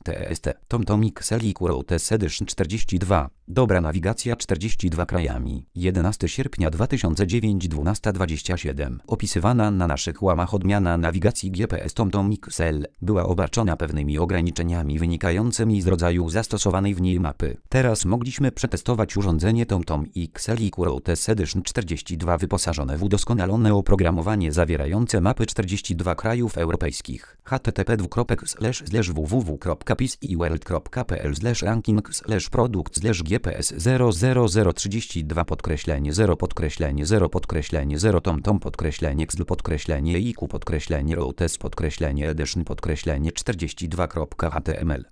TST. TomTom XL i Routes Edition 42. Dobra nawigacja 42 krajami. 11 sierpnia 2009 12:27. Opisywana na naszych łamach odmiana nawigacji GPS TomTom XL była obarczona pewnymi ograniczeniami wynikającymi z rodzaju zastosowanej w niej mapy. Teraz mogliśmy przetestować urządzenie TomTom XL i Routes Edition 42 wyposażone w udoskonalone oprogramowanie zawierające mapy 42 krajów europejskich. http://www.pisworld.pl/ranking/product/gps 00032-0 TomTom_XL_Routes_Edition_42.html